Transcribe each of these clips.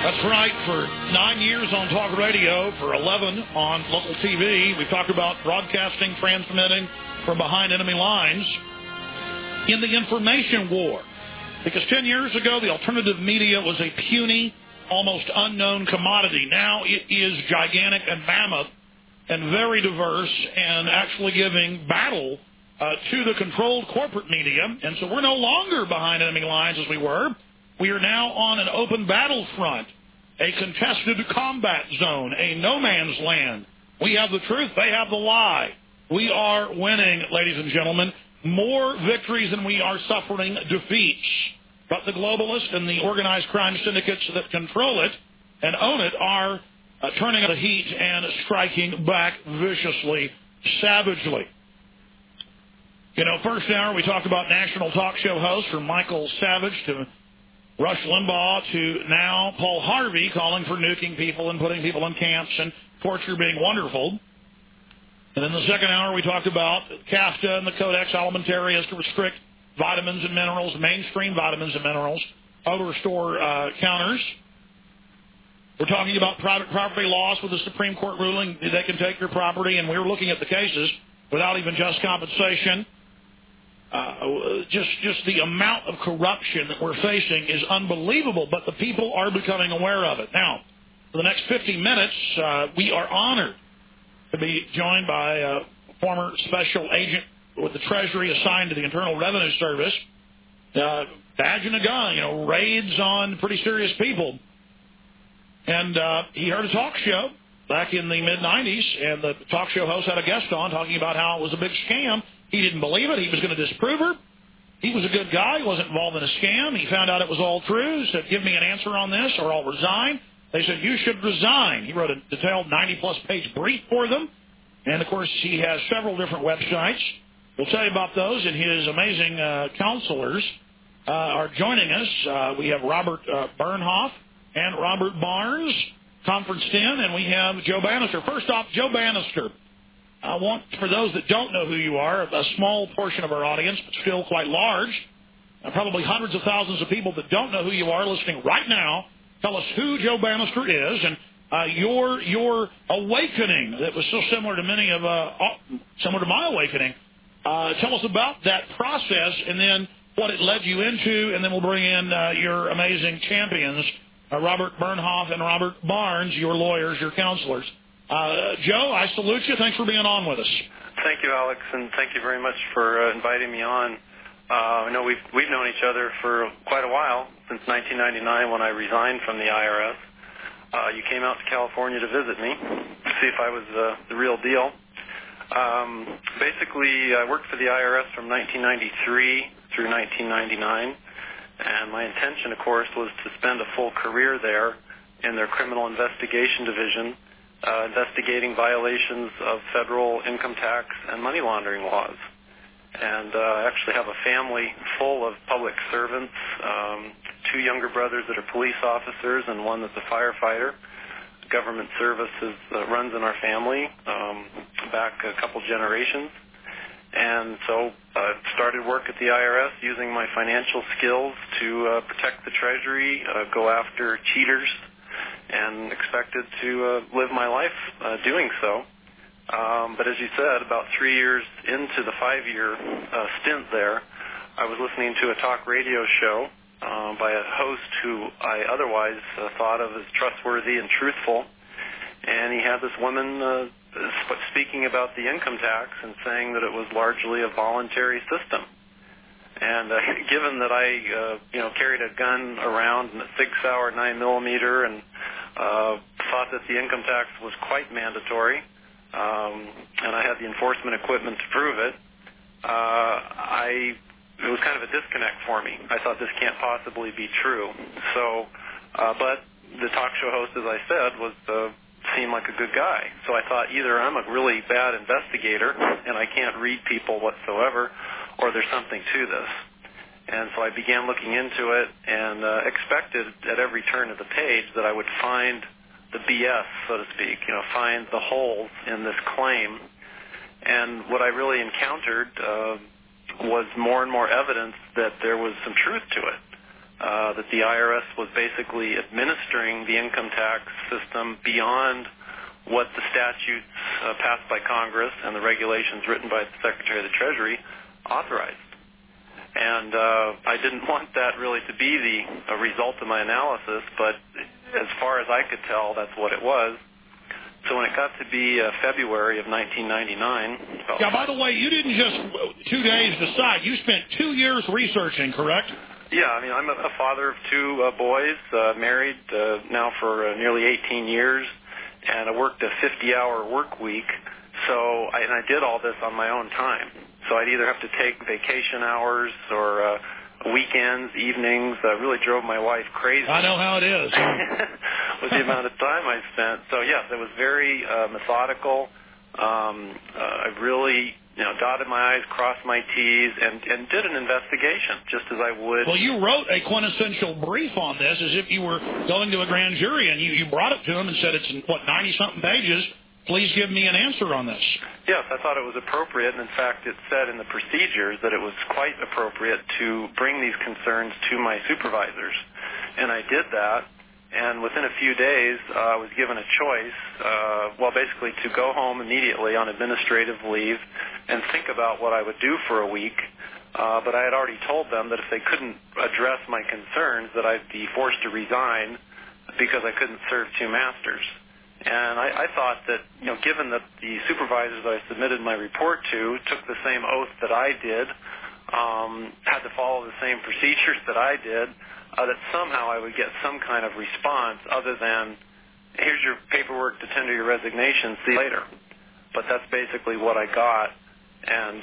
That's right. For 9 years on talk radio, for 11 on local TV, we've talked about broadcasting, transmitting from behind enemy lines in the information war. Because 10 years ago, the alternative media was a puny, almost unknown commodity. Now it is gigantic and mammoth and very diverse and actually giving battle to the controlled corporate media. And so we're no longer behind enemy lines as we were. We are now on an open battlefront, a contested combat zone, a no man's land. We have the truth. They have the lie. We are winning, ladies and gentlemen, more victories than we are suffering defeats. But the globalists and the organized crime syndicates that control it and own it are turning up the heat and striking back viciously, savagely. You know, first hour we talked about national talk show hosts from Michael Savage to Rush Limbaugh to now Paul Harvey calling for nuking people and putting people in camps and torture being wonderful. And in the second hour we talked about CAFTA and the Codex Alimentarius to restrict vitamins and minerals, mainstream vitamins and minerals, other store counters. We're talking about private property loss with the Supreme Court ruling they can take your property, and we're looking at the cases without even just compensation. Just the amount of corruption that we're facing is unbelievable, but the people are becoming aware of it. Now, for the next 50 minutes, we are honored to be joined by a former special agent with the Treasury assigned to the Internal Revenue Service, badge and a gun, raids on pretty serious people. And he heard a talk show back in the mid-'90s, and the talk show host had a guest on talking about how it was a big scam. He didn't believe it. He was going to disprove her. He was a good guy. He wasn't involved in a scam. He found out it was all true. He said, give me an answer on this or I'll resign. They said, you should resign. He wrote a detailed 90-plus page brief for them. And, of course, he has several different websites. We'll tell you about those, and his amazing counselors are joining us. We have Robert Bernhoff and Robert Barnes conferenced in, and we have Joe Bannister. First off, Joe Bannister. I want, for those that don't know who you are, a small portion of our audience, but still quite large, probably hundreds of thousands of people that don't know who you are listening right now, tell us who Joe Bannister is and your awakening that was so similar to similar to my awakening. Tell us about that process and then what it led you into, and then we'll bring in your amazing champions, Robert Bernhoff and Robert Barnes, your lawyers, your counselors. Joe, I salute you. Thanks for being on with us. Thank you, Alex, and thank you very much for inviting me on. I know we've known each other for quite a while, since 1999 when I resigned from the IRS. You came out to California to visit me, to see if I was the real deal. Basically, I worked for the IRS from 1993 through 1999, and my intention, of course, was to spend a full career there in their criminal investigation division, investigating violations of federal income tax and money laundering laws. And I actually have a family full of public servants, two younger brothers that are police officers and one that's a firefighter. Government service runs in our family back a couple generations. And so I started work at the IRS using my financial skills to protect the Treasury, go after cheaters, and expected to live my life doing so. But as you said, about 3 years into the 5-year stint there, I was listening to a talk radio show by a host who I otherwise thought of as trustworthy and truthful. And he had this woman speaking about the income tax and saying that it was largely a voluntary system. And given that I carried a gun around and a Sig Sauer 9mm and thought that the income tax was quite mandatory, and I had the enforcement equipment to prove it, it was kind of a disconnect for me. I thought this can't possibly be true. So, but the talk show host, as I said, seemed like a good guy. So I thought either I'm a really bad investigator and I can't read people whatsoever, or there's something to this. And so I began looking into it and expected at every turn of the page that I would find the BS, so to speak, find the holes in this claim. And what I really encountered was more and more evidence that there was some truth to it. that the IRS was basically administering the income tax system beyond what the statutes passed by Congress and the regulations written by the Secretary of the Treasury authorized. And I didn't want that really to be the result of my analysis, but as far as I could tell, that's what it was. So when it got to be February of 1999... Yeah, by the way, you didn't just 2 days decide. You spent 2 years researching, correct? Yeah, I mean, I'm a father of two boys, married now for nearly 18 years, and I worked a 50-hour work week. So I did all this on my own time. So I'd either have to take vacation hours or weekends, evenings. Really drove my wife crazy. I know how it is. With the amount of time I spent. So, yes, it was very methodical. I really, dotted my I's, crossed my T's, and did an investigation, just as I would. Well, you wrote a quintessential brief on this as if you were going to a grand jury, and you brought it to them and said it's in, 90-something pages. Please give me an answer on this. Yes, I thought it was appropriate, and in fact it said in the procedures that it was quite appropriate to bring these concerns to my supervisors. And I did that, and within a few days I was given a choice, basically to go home immediately on administrative leave and think about what I would do for a week. But I had already told them that if they couldn't address my concerns, that I'd be forced to resign because I couldn't serve two masters. And I thought that, given that the supervisors that I submitted my report to took the same oath that I did, had to follow the same procedures that I did, that somehow I would get some kind of response other than, here's your paperwork to tender your resignation, see you later. But that's basically what I got. And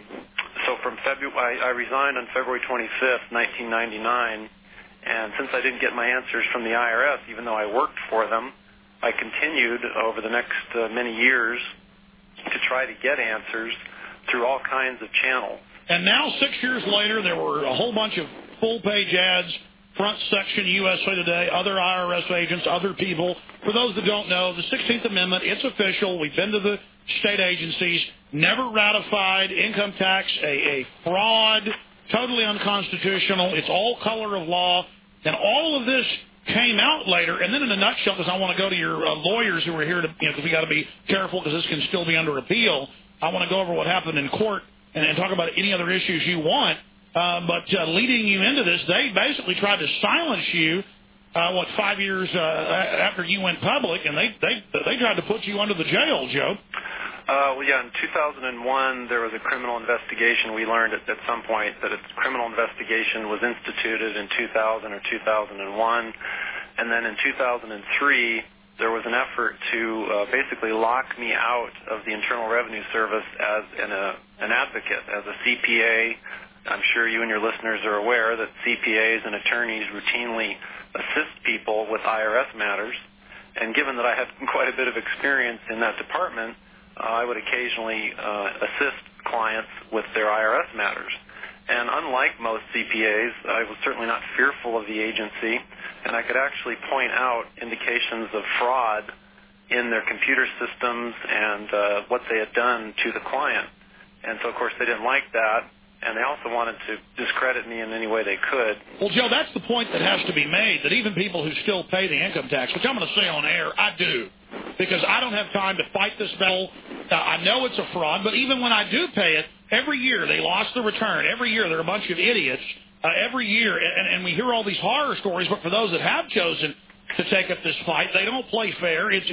so from February, I resigned on February 25th, 1999. And since I didn't get my answers from the IRS, even though I worked for them, I continued over the next many years to try to get answers through all kinds of channels. And now, 6 years later, there were a whole bunch of full-page ads, front section, USA Today, other IRS agents, other people. For those that don't know, the 16th Amendment, it's official. We've been to the state agencies, never ratified, income tax, a fraud, totally unconstitutional. It's all color of law. And all of this came out later, and then in a nutshell, because I want to go to your lawyers who are here to, because we got to be careful because this can still be under appeal. I want to go over what happened in court and talk about any other issues you want. But leading you into this, they basically tried to silence you, 5 years after you went public, and they tried to put you under the jail, Joe. In 2001, there was a criminal investigation. We learned at some point that a criminal investigation was instituted in 2000 or 2001. And then in 2003, there was an effort to basically lock me out of the Internal Revenue Service as an advocate, as a CPA. I'm sure you and your listeners are aware that CPAs and attorneys routinely assist people with IRS matters. And given that I had quite a bit of experience in that department, I would occasionally assist clients with their IRS matters. And unlike most CPAs, I was certainly not fearful of the agency, and I could actually point out indications of fraud in their computer systems and what they had done to the client. And so, of course, they didn't like that, and they also wanted to discredit me in any way they could. Well, Joe, that's the point that has to be made, that even people who still pay the income tax, which I'm going to say on air, I do, because I don't have time to fight this battle. I know it's a fraud, but even when I do pay it, every year they lost the return. Every year they're a bunch of idiots. Every year, and we hear all these horror stories, but for those that have chosen to take up this fight, they don't play fair. It's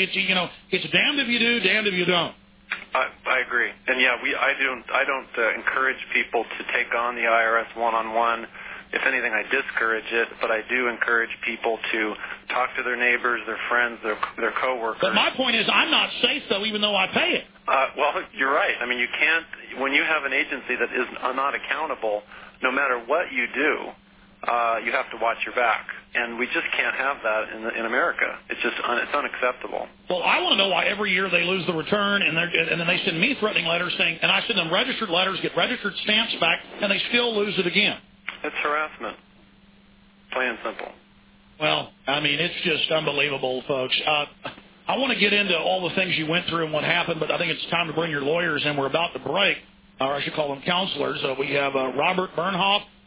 damned if you do, damned if you don't. I agree, and yeah, I don't encourage people to take on the IRS one-on-one. If anything, I discourage it, but I do encourage people to talk to their neighbors, their friends, their coworkers. But my point is, I'm not safe though, even though I pay it. Well, you're right. I mean, you can't when you have an agency that is not accountable. No matter what you do, you have to watch your back, and we just can't have that in America. It's just it's unacceptable. Well, I want to know why every year they lose the return, and then they send me threatening letters saying, and I send them registered letters, get registered stamps back, and they still lose it again. It's harassment, plain and simple. Well, I mean, it's just unbelievable, folks. I want to get into all the things you went through and what happened, but I think it's time to bring your lawyers in. We're about to break, or I should call them counselors. We have Robert Bernhoff,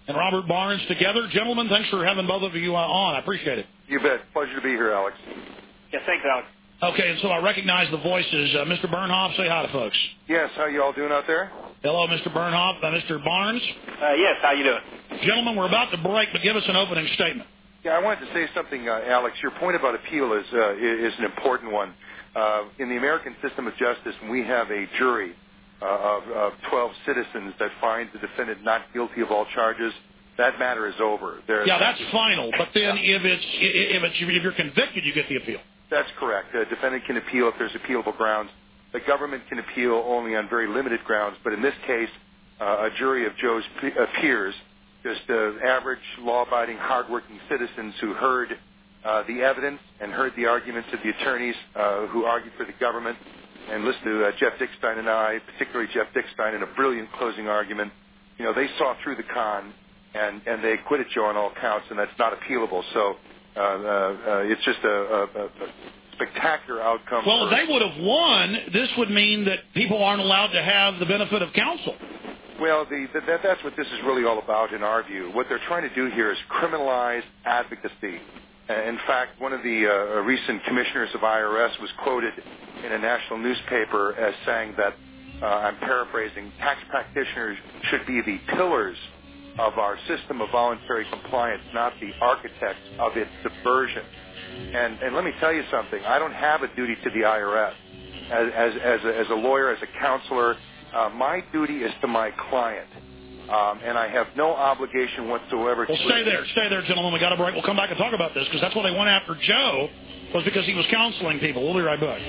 and Robert Barnes together. Gentlemen, thanks for having both of you on. I appreciate it. You bet. Pleasure to be here, Alex. Yeah, thanks, Alex. Okay, and so I recognize the voices. Mr. Bernhoff, say hi to folks. Yes, how you all doing out there? Hello, Mr. Bernhoff. Mr. Barnes? Yes, how you doing? Gentlemen, we're about to break, but give us an opening statement. Yeah, I wanted to say something, Alex. Your point about appeal is an important one. In the American system of justice, we have a jury of 12 citizens that finds the defendant not guilty of all charges. That matter is over. That's final. But then if you're convicted, you get the appeal. That's correct. The defendant can appeal if there's appealable grounds. The government can appeal only on very limited grounds. But in this case, a jury of Joe's peers, just average, law-abiding, hardworking citizens who heard the evidence and heard the arguments of the attorneys who argued for the government, and listened to Jeff Dickstein and I, particularly Jeff Dickstein, in a brilliant closing argument. You know, they saw through the con, and they acquitted Joe on all counts, and that's not appealable. So it's just a spectacular outcome. Well, if they would have won, this would mean that people aren't allowed to have the benefit of counsel. Well, that's what this is really all about in our view. What they're trying to do here is criminalize advocacy. In fact, one of the recent commissioners of IRS was quoted in a national newspaper as saying that, I'm paraphrasing, tax practitioners should be the pillars of our system of voluntary compliance, not the architects of its subversion. And let me tell you something. I don't have a duty to the IRS. As a lawyer, as a counselor, my duty is to my client. And I have no obligation whatsoever to... Well, stay there, gentlemen. We got a break. We'll come back and talk about this, because that's what they went after Joe, was because he was counseling people. We'll be right back.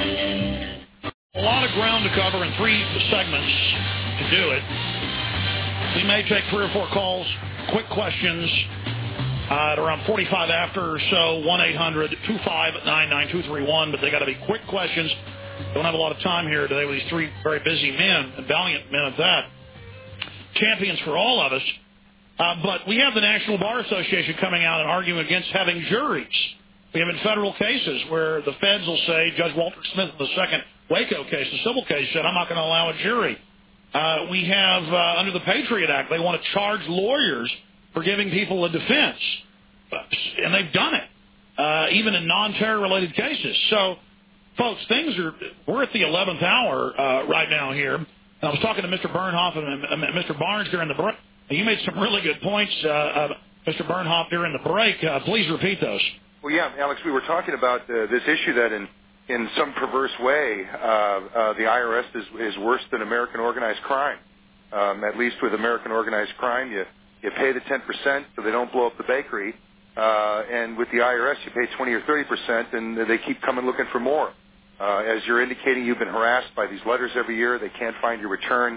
A lot of ground to cover in 3 segments to do it. We may take 3 or 4 calls, quick questions, at around 45 after or so, 1-800-259-9231, but they got to be quick questions. Don't have a lot of time here today with these 3 very busy men, and valiant men at that. Champions for all of us. But we have the National Bar Association coming out and arguing against having juries. We have in federal cases where the feds will say, Judge Walter Smith in the second Waco case, the civil case, said, I'm not going to allow a jury. We have, under the Patriot Act, they want to charge lawyers for giving people a defense. And they've done it, even in non-terror related cases. So, folks, we're at the 11th hour right now here. And I was talking to Mr. Bernhoff and Mr. Barnes during the break. You made some really good points, Mr. Bernhoff, during the break. Please repeat those. Well, yeah, Alex, we were talking about this issue that in some perverse way, the IRS is worse than American organized crime. At least with American organized crime, you pay the 10% so they don't blow up the bakery. And with the IRS, you pay 20 or 30%, and they keep coming looking for more. As you're indicating, you've been harassed by these letters every year. They can't find your return.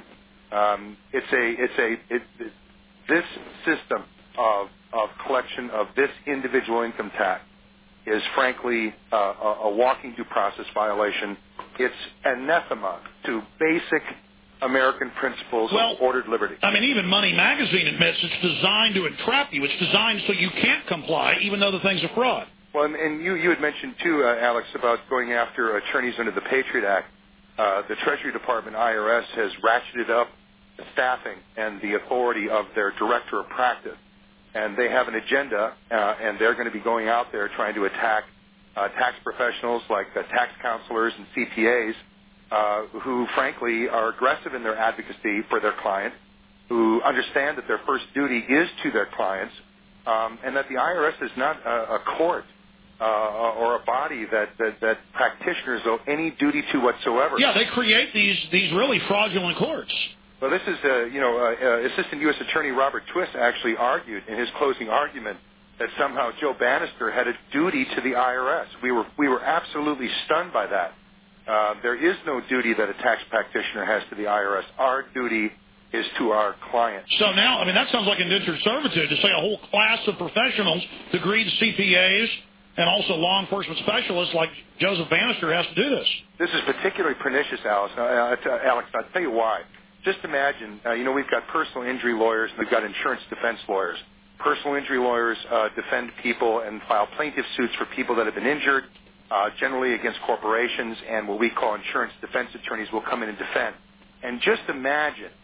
This system of collection of this individual income tax is frankly a walking due process violation. It's anathema to basic American principles of ordered liberty. I mean, even Money Magazine admits it's designed to entrap you. It's designed so you can't comply, even though the thing's a fraud. Well, and you had mentioned, too, Alex, about going after attorneys under the Patriot Act. The Treasury Department, IRS, has ratcheted up the staffing and the authority of their director of practice. And they have an agenda, and they're going to be going out there trying to attack tax professionals like tax counselors and CPAs who, frankly, are aggressive in their advocacy for their clients, who understand that their first duty is to their clients, and that the IRS is not a court or a body that practitioners owe any duty to whatsoever. Yeah, they create these really fraudulent courts. Well, this is, Assistant U.S. Attorney Robert Twist actually argued in his closing argument that somehow Joe Bannister had a duty to the IRS. We were absolutely stunned by that. There is no duty that a tax practitioner has to the IRS. Our duty is to our clients. So now, I mean, that sounds like indentured servitude to say a whole class of professionals, degreed CPAs, and also law enforcement specialists like Joseph Bannister has to do this. This is particularly pernicious, Alex. I'll tell you why. Just imagine, we've got personal injury lawyers and we've got insurance defense lawyers. Personal injury lawyers defend people and file plaintiff suits for people that have been injured, generally against corporations, and what we call insurance defense attorneys will come in and defend. And just imagine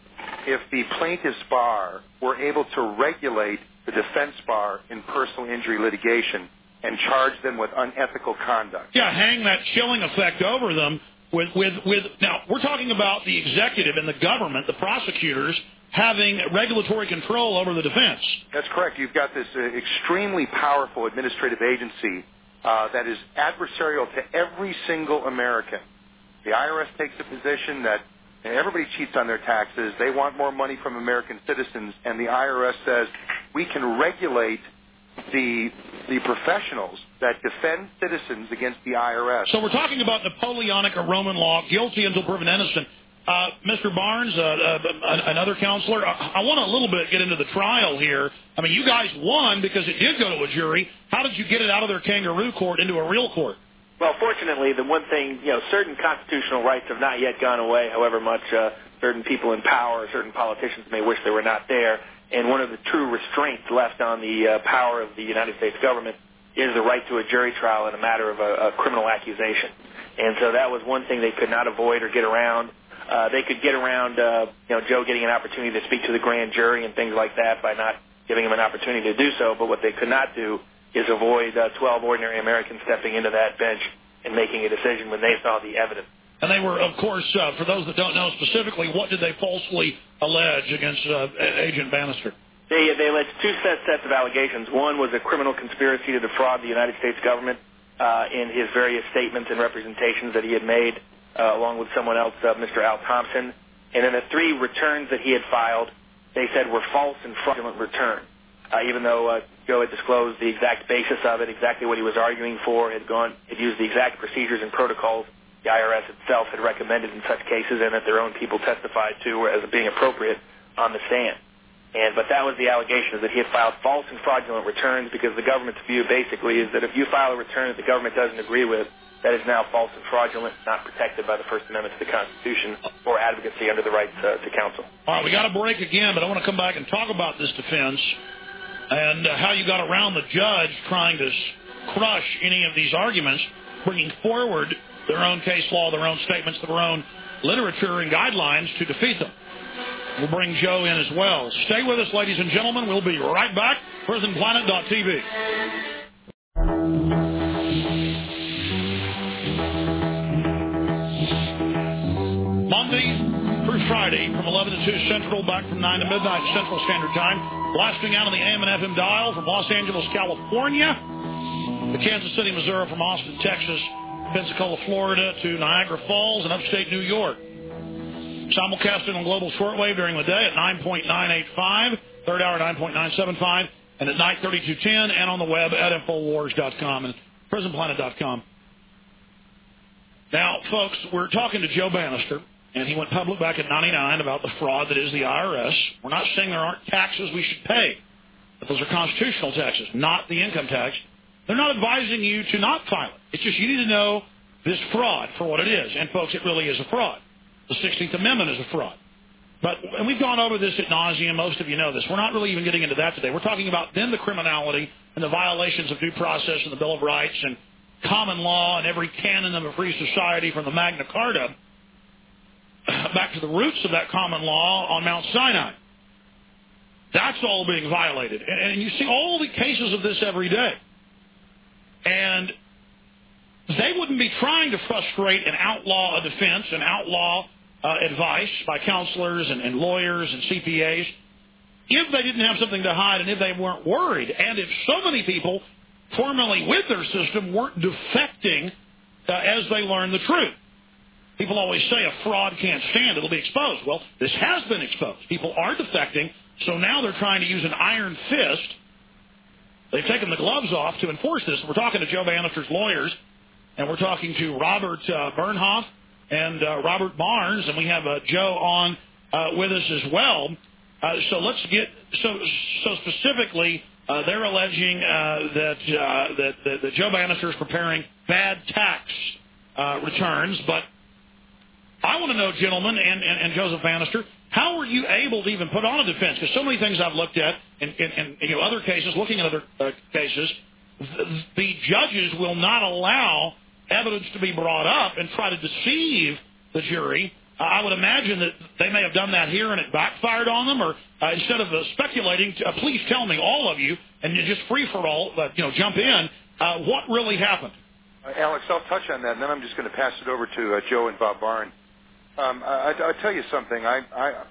if the plaintiff's bar were able to regulate the defense bar in personal injury litigation and charge them with unethical conduct. Yeah, hang that chilling effect over them with now, we're talking about the executive and the government, the prosecutors, having regulatory control over the defense. That's correct. You've got this extremely powerful administrative agency that is adversarial to every single American. The IRS takes the position that everybody cheats on their taxes. They want more money from American citizens, and the IRS says we can regulate the professionals that defend citizens against the IRS. So we're talking about Napoleonic or Roman law, guilty until proven innocent. Mr. Barnes, another counselor, I want to a little bit get into the trial here. I mean, you guys won because it did go to a jury. How did you get it out of their kangaroo court into a real court? Well, fortunately, the one thing, certain constitutional rights have not yet gone away, however much certain people in power, certain politicians may wish they were not there. And one of the true restraints left on the power of the United States government is the right to a jury trial in a matter of a criminal accusation. And so that was one thing they could not avoid or get around. They could get around, Joe getting an opportunity to speak to the grand jury and things like that by not giving him an opportunity to do so. But what they could not do is avoid 12 ordinary Americans stepping into that bench and making a decision when they saw the evidence. And they were, of course, for those that don't know specifically, what did they falsely allege against Agent Bannister? They alleged two sets of allegations. One was a criminal conspiracy to defraud the United States government in his various statements and representations that he had made, along with someone else, Mr. Al Thompson. And then the 3 returns that he had filed, they said were false and fraudulent returns. Even though Joe had disclosed the exact basis of it, exactly what he was arguing for, had used the exact procedures and protocols the IRS itself had recommended in such cases and that their own people testified to as being appropriate on the stand. But that was the allegation, is that he had filed false and fraudulent returns because the government's view basically is that if you file a return that the government doesn't agree with, that is now false and fraudulent, not protected by the First Amendment to the Constitution or advocacy under the right to counsel. All right, we got to break again, but I want to come back and talk about this defense and how you got around the judge trying to crush any of these arguments, bringing forward their own case law, their own statements, their own literature and guidelines to defeat them. We'll bring Joe in as well. Stay with us, ladies and gentlemen. We'll be right back. PrisonPlanet.tv. Monday through Friday from 11 to 2 Central, back from 9 to midnight Central Standard Time. Blasting out on the AM and FM dial from Los Angeles, California, to Kansas City, Missouri, from Austin, Texas, Pensacola, Florida, to Niagara Falls and upstate New York. Simulcasting on global shortwave during the day at 9.985, third hour 9.975, and at night 3210, and on the web at Infowars.com and PrisonPlanet.com. Now, folks, we're talking to Joe Bannister, and he went public back in '99 about the fraud that is the IRS. We're not saying there aren't taxes we should pay, but those are constitutional taxes, not the income tax. They're not advising you to not file it. It's just you need to know this fraud for what it is. And, folks, it really is a fraud. The 16th Amendment is a fraud. And we've gone over this ad nauseum. Most of you know this. We're not really even getting into that today. We're talking about then the criminality and the violations of due process and the Bill of Rights and common law and every canon of a free society from the Magna Carta back to the roots of that common law on Mount Sinai. That's all being violated. And you see all the cases of this every day. And they wouldn't be trying to frustrate and outlaw a defense and outlaw advice by counselors and lawyers and CPAs if they didn't have something to hide and if they weren't worried. And if so many people formerly with their system weren't defecting as they learn the truth. People always say a fraud can't stand, it'll be exposed. Well, this has been exposed. People are defecting, so now they're trying to use an iron fist. They've taken the gloves off to enforce this. We're talking to Joe Bannister's lawyers, and we're talking to Robert Bernhoff and Robert Barnes, and we have Joe on with us as well. So let's get so specifically. They're alleging that Joe Bannister is preparing bad tax returns, but I want to know, gentlemen, and Joseph Bannister, how were you able to even put on a defense? Because so many things I've looked at in other cases, looking at other cases, the judges will not allow evidence to be brought up and try to deceive the jury I would imagine that they may have done that here and it backfired on them, or instead of speculating, please tell me, all of you, and just free-for-all, jump in, what really happened? Alex, I'll touch on that, and then I'm just going to pass it over to Joe and Bob Barn. I'll tell you something. I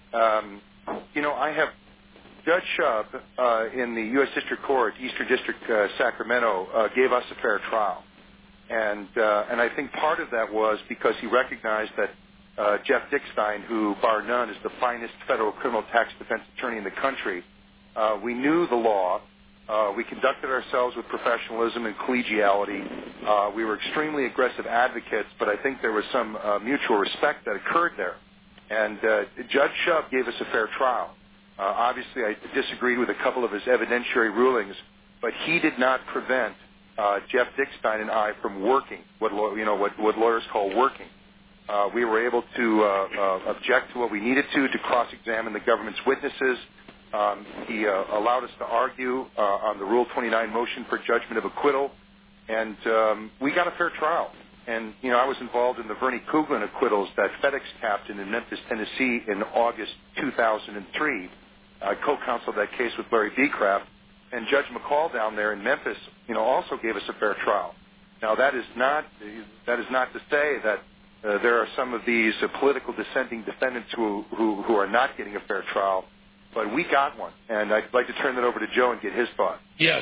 have Judge Shub in the U.S. District Court, Eastern District, Sacramento, gave us a fair trial. And I think part of that was because he recognized that Jeff Dickstein, who, bar none, is the finest federal criminal tax defense attorney in the country, we knew the law. We conducted ourselves with professionalism and collegiality. We were extremely aggressive advocates, but I think there was some mutual respect that occurred there. And Judge Shub gave us a fair trial. Obviously, I disagreed with a couple of his evidentiary rulings, but he did not prevent Jeff Dickstein and I from working, what lawyers call working. We were able to object to what we needed to cross-examine the government's witnesses. He allowed us to argue on the Rule 29 motion for judgment of acquittal, and we got a fair trial. And, I was involved in the Vernie Kuglin acquittals that FedEx captain in Memphis, Tennessee in August 2003. I co-counseled that case with Larry Beecraft, and Judge McCall down there in Memphis, also gave us a fair trial. Now, that is not to say that there are some of these political dissenting defendants who are not getting a fair trial, but we got one, and I'd like to turn that over to Joe and get his thought. Yes.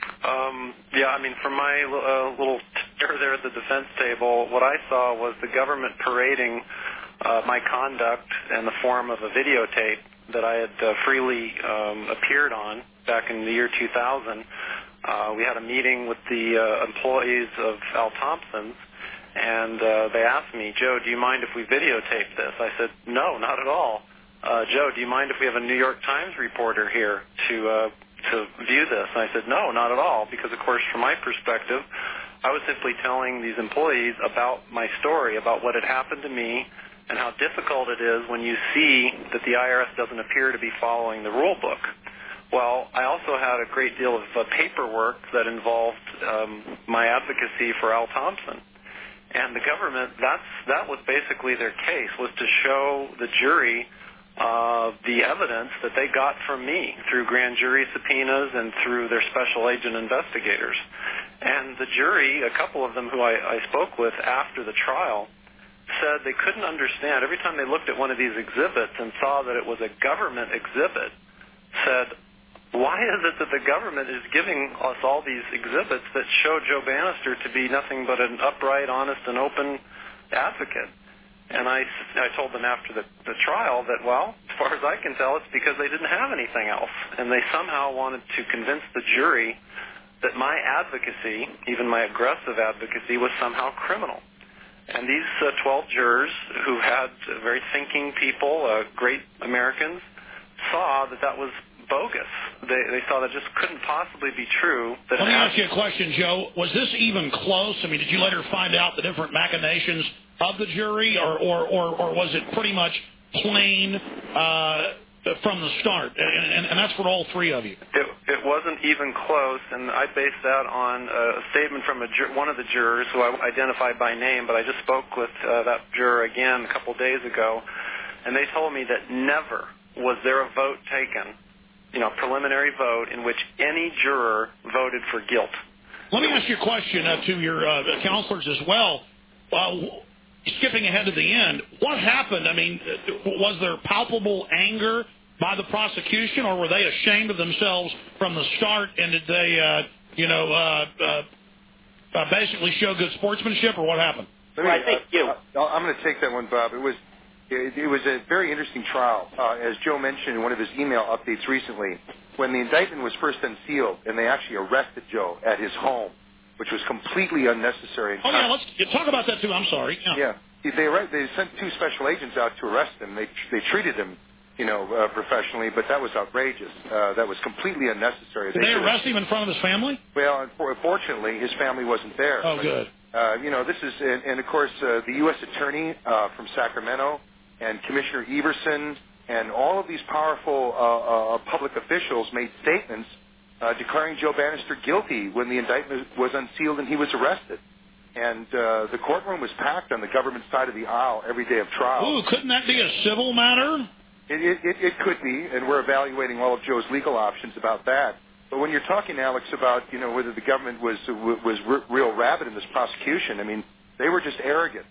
From my little chair there at the defense table, what I saw was the government parading my conduct in the form of a videotape that I had freely appeared on back in the year 2000. We had a meeting with the employees of Al Thompson's, and they asked me, Joe, do you mind if we videotape this? I said, no, not at all. Joe, do you mind if we have a New York Times reporter here to view this? And I said, no, not at all, because, of course, from my perspective, I was simply telling these employees about my story, about what had happened to me, and how difficult it is when you see that the IRS doesn't appear to be following the rule book. Well, I also had a great deal of paperwork that involved my advocacy for Al Thompson. And the government, that was basically their case, was to show the jury the evidence that they got from me through grand jury subpoenas and through their special agent investigators. And the jury, a couple of them who I spoke with after the trial, said they couldn't understand. Every time they looked at one of these exhibits and saw that it was a government exhibit, said, why is it that the government is giving us all these exhibits that show Joe Bannister to be nothing but an upright, honest, and open advocate? And I told them after the trial that, well, as far as I can tell, it's because they didn't have anything else. And they somehow wanted to convince the jury that my advocacy, even my aggressive advocacy, was somehow criminal. And these 12 jurors, who had very thinking people, great Americans, saw that was bogus. They saw that just couldn't possibly be true. Let me ask you a question, Joe. Was this even close? I mean, did you later find out the different machinations of the jury, or was it pretty much plain from the start? And that's for all three of you. It wasn't even close, and I based that on a statement from one of the jurors, who I identified by name, but I just spoke with that juror again a couple days ago, and they told me that never was there a vote taken, preliminary vote, in which any juror voted for guilt. Let me ask you a question to your counselors as well. Skipping ahead to the end, what happened? I mean, was there palpable anger by the prosecution, or were they ashamed of themselves from the start, and did they, basically show good sportsmanship, or what happened? I'm going to take that one, Bob. It was a very interesting trial. As Joe mentioned in one of his email updates recently, when the indictment was first unsealed and they actually arrested Joe at his home, which was completely unnecessary. Let's talk about that too. I'm sorry. Yeah. They sent two special agents out to arrest him. They treated him, professionally, but that was outrageous. That was completely unnecessary. Did they arrest him in front of his family? Well, unfortunately, his family wasn't there. Oh, good. This is, and of course, the U.S. Attorney from Sacramento and Commissioner Everson and all of these powerful public officials made statements declaring Joe Bannister guilty when the indictment was unsealed and he was arrested. And the courtroom was packed on the government side of the aisle every day of trial. Ooh, couldn't that be a civil matter? It could be, and we're evaluating all of Joe's legal options about that. But when you're talking, Alex, about whether the government was real rabid in this prosecution, I mean, they were just arrogant,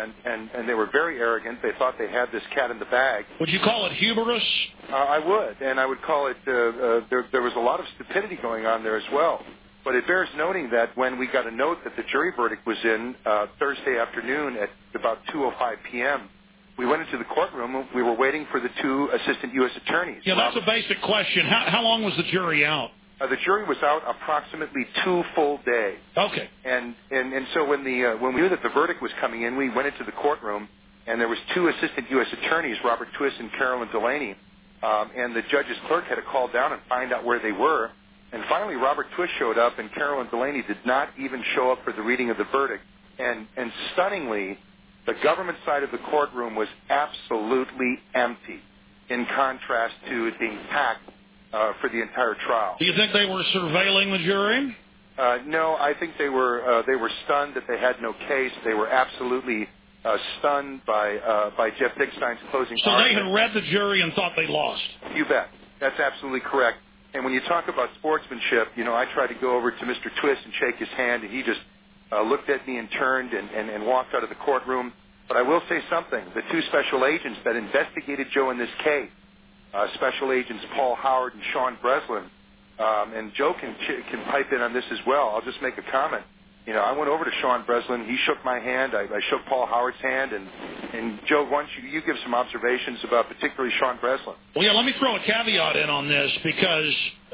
and they were very arrogant. They thought they had this cat in the bag. Would you call it hubris? I would, and I would call it. There was a lot of stupidity going on there as well. But it bears noting that when we got a note that the jury verdict was in Thursday afternoon at about 2:05 p.m., we went into the courtroom. We were waiting for the two assistant U.S. attorneys. Yeah, that's a basic question. How long was the jury out? The jury was out approximately 2 full days. Okay. And so when we knew that the verdict was coming in, we went into the courtroom, and there was two assistant U.S. attorneys, Robert Twist and Carolyn Delaney, and the judge's clerk had to call down and find out where they were. And finally, Robert Twist showed up, and Carolyn Delaney did not even show up for the reading of the verdict. And stunningly, the government side of the courtroom was absolutely empty, in contrast to it being packed for the entire trial. Do you think they were surveilling the jury? No, I think they were stunned that they had no case. They were absolutely stunned by Jeff Dickstein's closing argument. So they had read the jury and thought they lost. You bet. That's absolutely correct. And when you talk about sportsmanship, I tried to go over to Mr. Twist and shake his hand, and he just looked at me and turned and walked out of the courtroom. But I will say something. The two special agents that investigated Joe in this case, Special Agents Paul Howard and Sean Breslin, and Joe can pipe in on this as well. I'll just make a comment. I went over to Sean Breslin. He shook my hand. I shook Paul Howard's hand. And Joe, why don't you give some observations about particularly Sean Breslin? Well, yeah, let me throw a caveat in on this because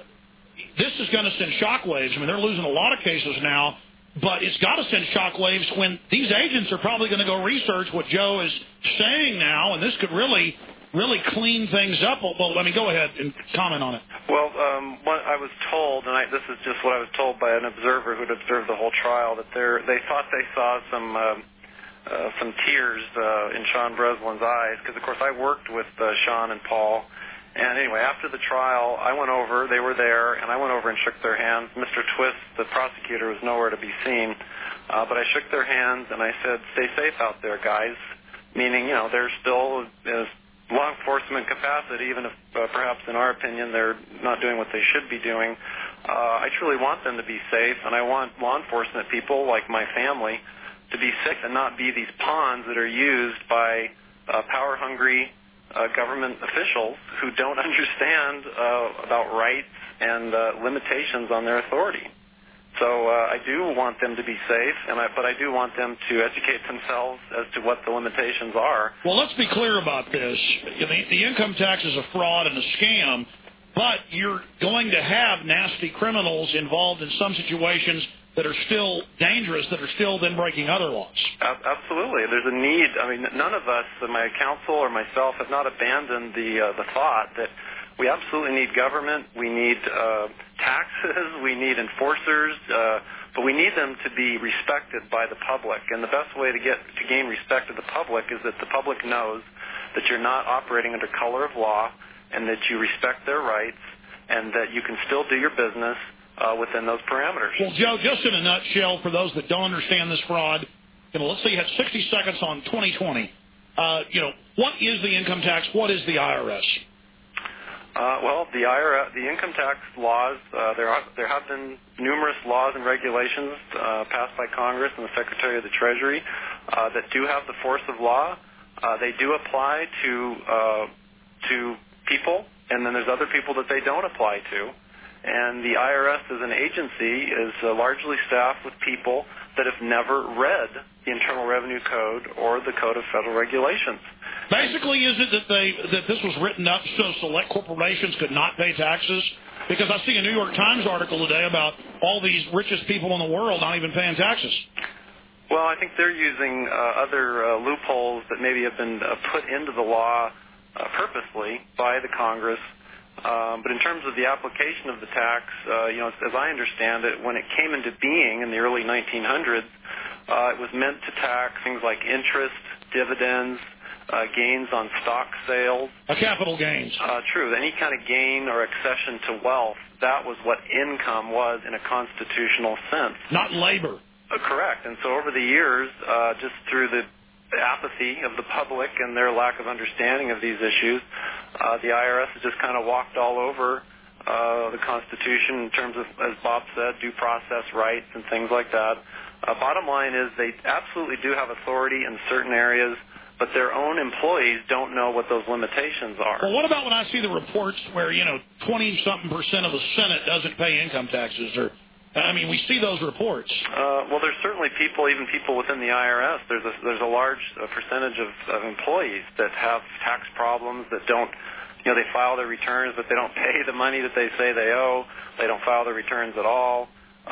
this is going to send shockwaves. I mean, they're losing a lot of cases now, but it's got to send shockwaves when these agents are probably going to go research what Joe is saying now, and this could really clean things up. Well, let me go ahead and comment on it. Well, what I was told, and this is just what I was told by an observer who'd observed the whole trial, that they thought they saw some tears in Sean Breslin's eyes, because, of course, I worked with Sean and Paul. And anyway, after the trial, I went over, they were there, and I went over and shook their hands. Mr. Twist, the prosecutor, was nowhere to be seen. But I shook their hands, and I said, stay safe out there, guys, meaning, they're still law enforcement capacity, even if perhaps in our opinion they're not doing what they should be doing. I truly want them to be safe, and I want law enforcement people like my family to be safe and not be these pawns that are used by power-hungry government officials who don't understand about rights and limitations on their authority. So I do want them to be safe, but I do want them to educate themselves as to what the limitations are. Well, let's be clear about this. The income tax is a fraud and a scam, but you're going to have nasty criminals involved in some situations that are still dangerous, that are still then breaking other laws. Absolutely. There's a need. I mean, none of us, my counsel or myself, have not abandoned the thought that we absolutely need government, we need taxes, we need enforcers, but we need them to be respected by the public. And the best way to gain respect of the public is that the public knows that you're not operating under color of law and that you respect their rights and that you can still do your business within those parameters. Well, Joe, just in a nutshell, for those that don't understand this fraud, let's say you had 60 seconds on 2020. What is the income tax? What is the IRS? Well, the IRS, the income tax laws, there have been numerous laws and regulations passed by Congress and the Secretary of the Treasury that do have the force of law. They do apply to people, and then there's other people that they don't apply to. And the IRS as an agency is largely staffed with people that have never read the Internal Revenue Code or the Code of Federal Regulations. Basically, is it that this was written up so select corporations could not pay taxes? Because I see a New York Times article today about all these richest people in the world not even paying taxes. Well, I think they're using other loopholes that maybe have been put into the law purposely by the Congress. But in terms of the application of the tax, as I understand it, when it came into being in the early 1900s, it was meant to tax things like interest, dividends, gains on stock sales. Capital gains. True. Any kind of gain or accession to wealth, that was what income was in a constitutional sense. Not labor. Correct. And so over the years, just through the apathy of the public and their lack of understanding of these issues, the IRS has just kind of walked all over the Constitution in terms of, as Bob said, due process rights and things like that. Bottom line is they absolutely do have authority in certain areas, but their own employees don't know what those limitations are. Well, what about when I see the reports where, 20-something% of the Senate doesn't pay income taxes? We see those reports. Well, there's certainly even people within the IRS. There's a large percentage of employees that have tax problems that don't, they file their returns, but they don't pay the money that they say they owe. They don't file their returns at all.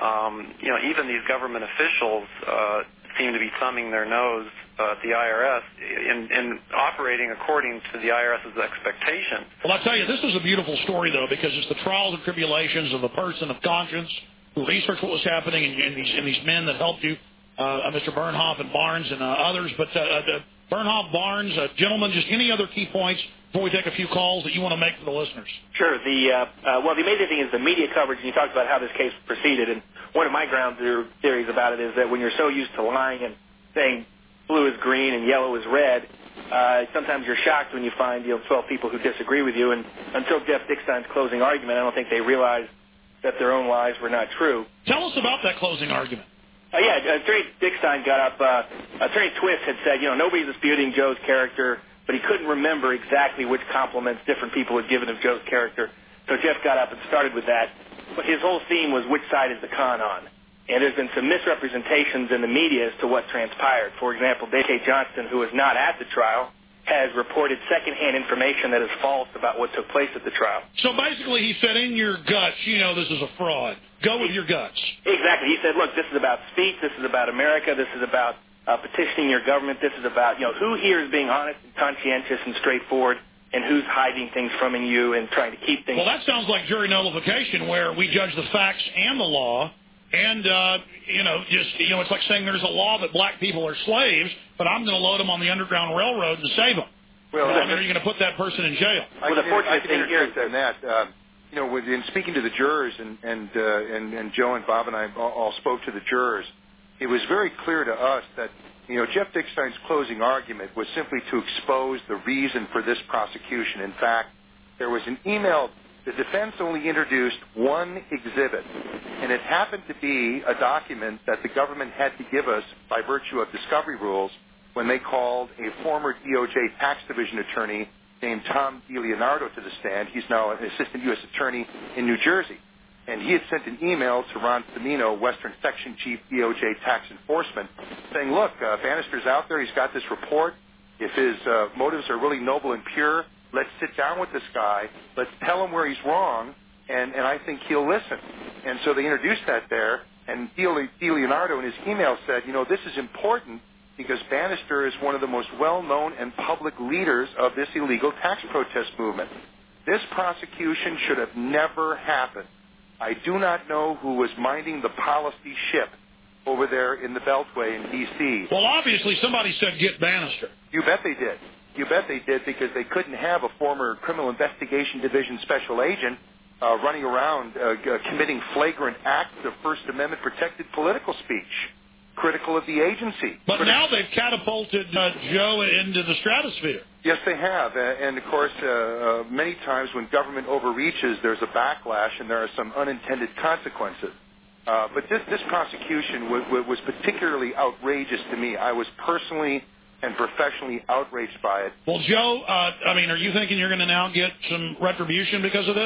Even these government officials seem to be thumbing their nose at the IRS in operating according to the IRS's expectations. Well, I'll tell you, this is a beautiful story, though, because it's the trials and tribulations of a person of conscience who researched what was happening and these men that helped you, Mr. Bernhoff and Barnes and others. But Bernhoff, Barnes, gentlemen, just any other key points before we take a few calls that you want to make for the listeners? Sure. The amazing thing is the media coverage, and you talked about how this case proceeded, and one of my ground theories about it is that when you're so used to lying and saying blue is green and yellow is red, sometimes you're shocked when you find 12 people who disagree with you, and until Jeff Dickstein's closing argument, I don't think they realized that their own lies were not true. Tell us about that closing argument. Attorney Dickstein got up. Attorney Twist had said, nobody's disputing Joe's character, but he couldn't remember exactly which compliments different people had given of Joe's character. So Jeff got up and started with that. But his whole theme was, which side is the con on? And there's been some misrepresentations in the media as to what transpired. For example, J.K. Johnston, who was not at the trial, has reported secondhand information that is false about what took place at the trial. So basically he said, in your guts, this is a fraud. Go with your guts. Exactly. He said, look, this is about speech. This is about America. This is about petitioning your government. This is about, who here is being honest and conscientious and straightforward, and who's hiding things from you and trying to keep things. Well, that sounds like jury nullification, where we judge the facts and the law. And, it's like saying there's a law that black people are slaves, but I'm going to load them on the Underground Railroad and save them. Well, are you going to put that person in jail? Well, the fortunate thing here is that, in speaking to the jurors, and Joe and Bob and I all spoke to the jurors, it was very clear to us that, Jeff Dickstein's closing argument was simply to expose the reason for this prosecution. In fact, there was an email. The defense only introduced one exhibit, and it happened to be a document that the government had to give us by virtue of discovery rules when they called a former DOJ tax division attorney named Tom DiLeonardo to the stand. He's now an assistant U.S. attorney in New Jersey. And he had sent an email to Ron Femino, Western Section Chief, DOJ Tax Enforcement, saying, look, Bannister's out there. He's got this report. If his motives are really noble and pure, let's sit down with this guy. Let's tell him where he's wrong, and I think he'll listen. And so they introduced that there, and DiLeonardo in his email said, this is important because Bannister is one of the most well-known and public leaders of this illegal tax protest movement. This prosecution should have never happened. I do not know who was minding the policy ship over there in the Beltway in D.C. Well, obviously somebody said get Bannister. You bet they did. You bet they did, because they couldn't have a former Criminal Investigation Division special agent running around committing flagrant acts of First Amendment protected political speech, critical of the agency. But now they've catapulted Joe into the stratosphere. Yes, they have. And, of course, many times when government overreaches, there's a backlash and there are some unintended consequences. But this prosecution was particularly outrageous to me. I was personally and professionally outraged by it. Well, Joe, are you thinking you're going to now get some retribution because of this?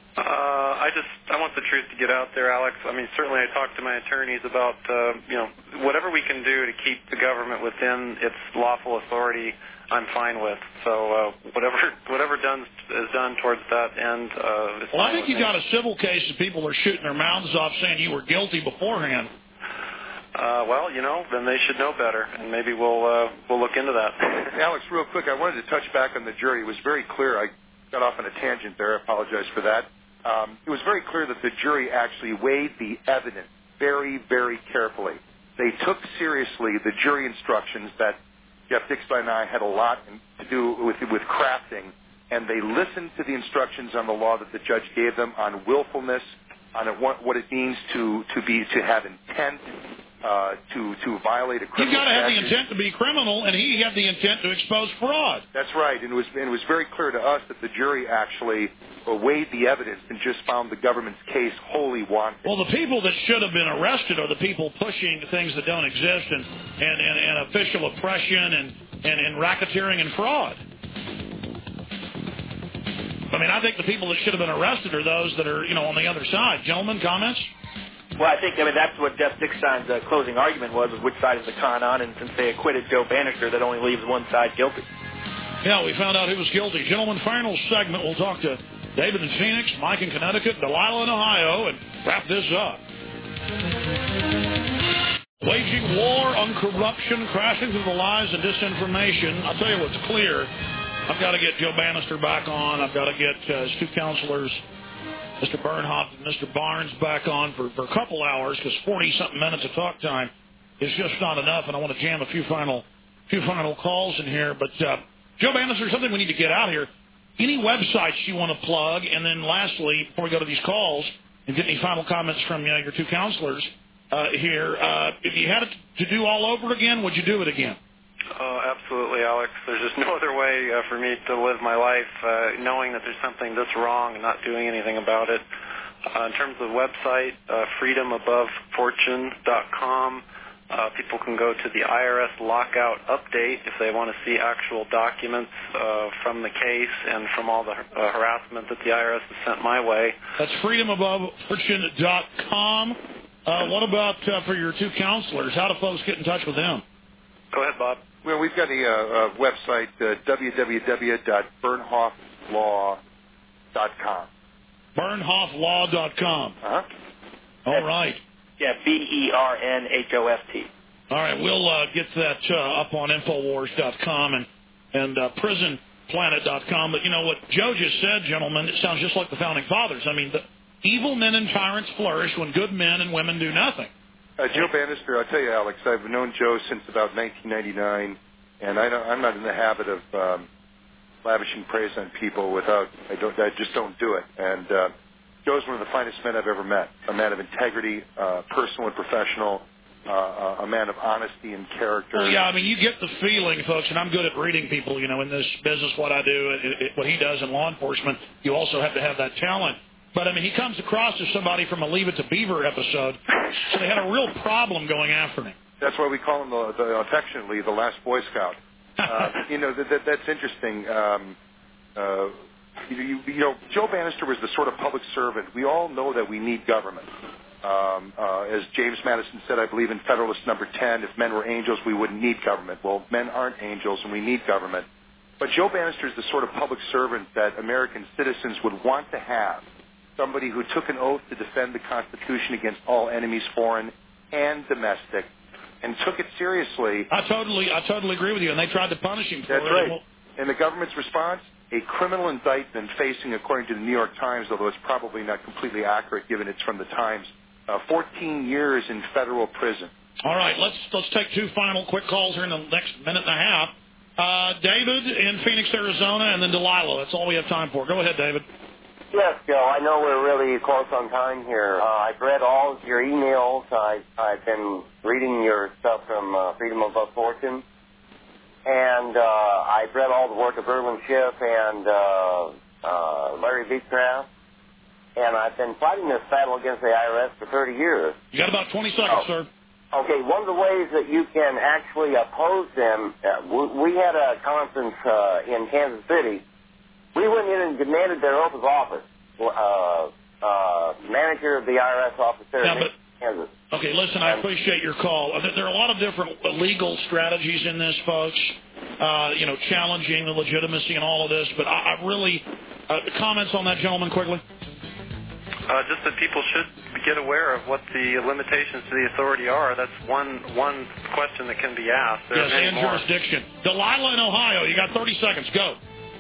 I want the truth to get out there, Alex. Certainly I talked to my attorneys about, whatever we can do to keep the government within its lawful authority, I'm fine with. So whatever is done towards that end is Well, I think you got a civil case that people are shooting their mouths off saying you were guilty beforehand. Then they should know better, and maybe we'll look into that. Alex, real quick, I wanted to touch back on the jury. It was very clear. I got off on a tangent there. I apologize for that. It was very clear that the jury actually weighed the evidence very, very carefully. They took seriously the jury instructions that Jeff Dickstein and I had a lot to do with crafting, and they listened to the instructions on the law that the judge gave them on willfulness, on what it means to have intent, to violate a criminal You've got to have the statute. intent to be criminal, and he had the intent to expose fraud. That's right, and it was very clear to us that the jury actually weighed the evidence and just found the government's case wholly wanting. Well, the people that should have been arrested are the people pushing things that don't exist and official oppression and racketeering and fraud. I mean, I think the people that should have been arrested are those that are, on the other side. Gentlemen, comments? Well, I think that's what Jeff Dickstein's closing argument was which side is the con on, and since they acquitted Joe Bannister, that only leaves one side guilty. Yeah, we found out who was guilty. Gentlemen, final segment, we'll talk to David in Phoenix, Mike in Connecticut, Delilah in Ohio, and wrap this up. Waging war on corruption, crashing through the lies and disinformation. I'll tell you what's clear. I've got to get Joe Bannister back on. I've got to get his two counselors, Mr. Bernhoft and Mr. Barnes, back on for a couple hours, because 40-something minutes of talk time is just not enough, and I want to jam a few final calls in here. But Joe Bannister, something we need to get out here. Any websites you want to plug, and then lastly, before we go to these calls and get any final comments from your two counselors here, if you had it to do all over again, would you do it again? Absolutely, Alex. There's just no other way for me to live my life knowing that there's something this wrong and not doing anything about it. In terms of the website, freedomabovefortune.com. People can go to the IRS lockout update if they want to see actual documents from the case and from all the harassment that the IRS has sent my way. That's freedomabovefortune.com. What about for your two counselors? How do folks get in touch with them? Go ahead, Bob. Well, we've got a website, www.bernhoflaw.com. Bernhoflaw.com. Uh-huh. All right. Yeah, BERNHOFT. All right, we'll get that up on Infowars.com and PrisonPlanet.com. But you know what Joe just said, gentlemen, it sounds just like the Founding Fathers. I mean, the evil men and tyrants flourish when good men and women do nothing. Joe Bannister, I'll tell you, Alex, I've known Joe since about 1999, and I'm not in the habit of lavishing praise on people I just don't do it. And Joe's one of the finest men I've ever met, a man of integrity, personal and professional, a man of honesty and character. Well, yeah, I mean, you get the feeling, folks, and I'm good at reading people, in this business, what I do, what he does in law enforcement, you also have to have that talent. But, I mean, he comes across as somebody from a Leave It to Beaver episode, so they had a real problem going after him. That's why we call him, affectionately, the last Boy Scout. That's interesting. Joe Bannister was the sort of public servant. We all know that we need government. As James Madison said, I believe in Federalist number 10, if men were angels, we wouldn't need government. Well, men aren't angels, and we need government. But Joe Bannister is the sort of public servant that American citizens would want to have. Somebody who took an oath to defend the Constitution against all enemies, foreign and domestic, and took it seriously. I totally agree with you, and they tried to punish him for it. That's right. And the government's response? A criminal indictment facing, according to the New York Times, although it's probably not completely accurate given it's from the Times, 14 years in federal prison. All right, let's take two final quick calls here in the next minute and a half. David in Phoenix, Arizona, and then Delilah. That's all we have time for. Go ahead, David. Yes, Joe, I know we're really close on time here. I've read all of your emails. I've been reading your stuff from Freedom Above Fortune. And I've read all the work of Erwin Schiff and Larry Beecraft. And I've been fighting this battle against the IRS for 30 years. You got about 20 seconds, sir. Okay, one of the ways that you can actually oppose them, we had a conference in Kansas City. We went in and demanded their oath of office. Manager of the IRS office there in Kansas. Okay, listen, I appreciate your call. There are a lot of different legal strategies in this, folks, challenging the legitimacy and all of this. But I really, comments on that, gentleman, quickly? Just that people should get aware of what the limitations to the authority are. That's one question that can be asked. There yes, and more. Jurisdiction. Delilah in Ohio, you got 30 seconds. Go.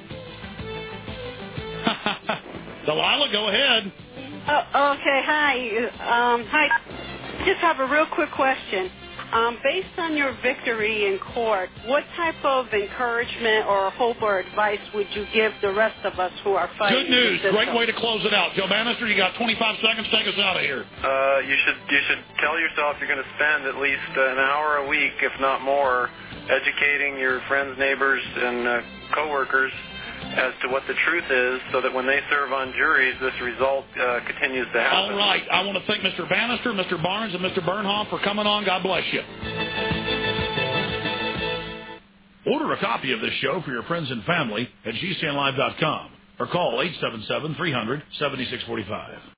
Delilah, go ahead. Okay, hi. Hi. Just have a real quick question. Based on your victory in court, what type of encouragement or hope or advice would you give the rest of us who are fighting? Good news. Great way to close it out. Joe Bannister, you got 25 seconds. Take us out of here. You should tell yourself you're going to spend at least an hour a week, if not more, educating your friends, neighbors, and coworkers as to what the truth is, so that when they serve on juries, this result continues to happen. All right. I want to thank Mr. Bannister, Mr. Barnes, and Mr. Bernhoff for coming on. God bless you. Order a copy of this show for your friends and family at gcnlive.com or call 877-300-7645.